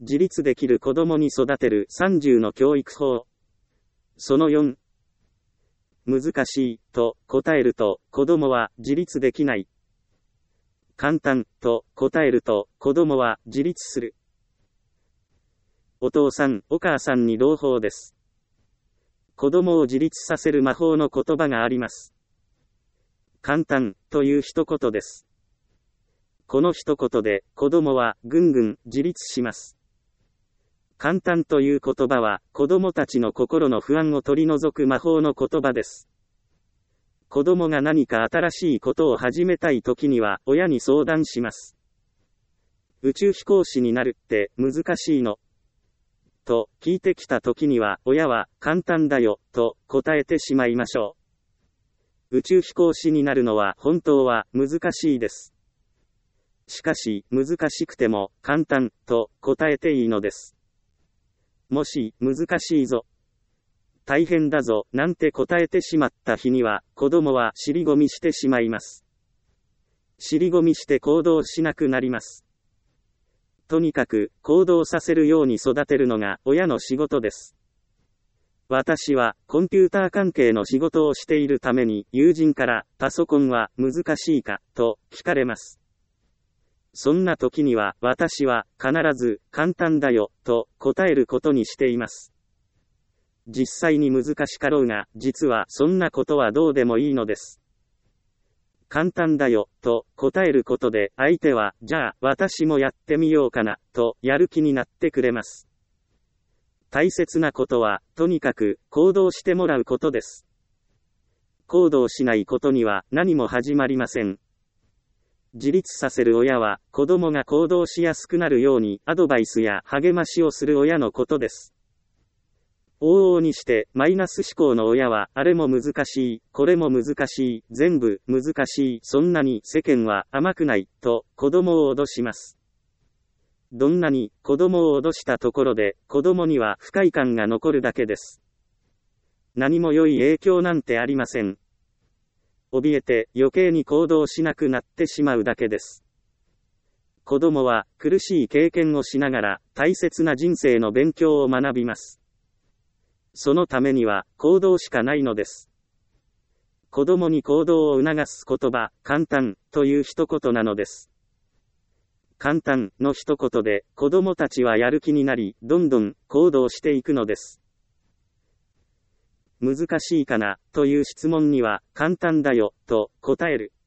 自立できる子供に育てる30の教育法。その4。難しいと答えると子供は自立できない。簡単と答えると子供は自立する。お父さん、お母さんに朗報です。子供を自立させる魔法の言葉があります。簡単という一言です。この一言で子供はぐんぐん自立します。簡単という言葉は子供たちの心の不安を取り除く魔法の言葉です。子供が何か新しいことを始めたい時には親に相談します。宇宙飛行士になるって難しいの？と聞いてきた時には親は簡単だよと答えてしまいましょう。宇宙飛行士になるのは本当は難しいです。しかし難しくても簡単と答えていいのです。もし難しいぞ、大変だぞなんて答えてしまった日には子供は尻込みしてしまいます。尻込みして行動しなくなります。とにかく行動させるように育てるのが親の仕事です。私はコンピューター関係の仕事をしているために友人からパソコンは難しいかと聞かれます。そんな時には私は必ず簡単だよと答えることにしています。実際に難しかろうが実はそんなことはどうでもいいのです。簡単だよと答えることで相手はじゃあ私もやってみようかなとやる気になってくれます。大切なことはとにかく行動してもらうことです。行動しないことには何も始まりません。自立させる親は子供が行動しやすくなるようにアドバイスや励ましをする親のことです。往々にしてマイナス思考の親はあれも難しい、これも難しい、全部難しい、そんなに世間は甘くないと子供を脅します。どんなに子供を脅したところで子供には不快感が残るだけです。何も良い影響なんてありません。怯えて余計に行動しなくなってしまうだけです。子供は苦しい経験をしながら大切な人生の勉強を学びます。そのためには行動しかないのです。子供に行動を促す言葉、簡単という一言なのです。簡単の一言で子供たちはやる気になり、どんどん行動していくのです。難しいかなという質問には簡単だよと答える。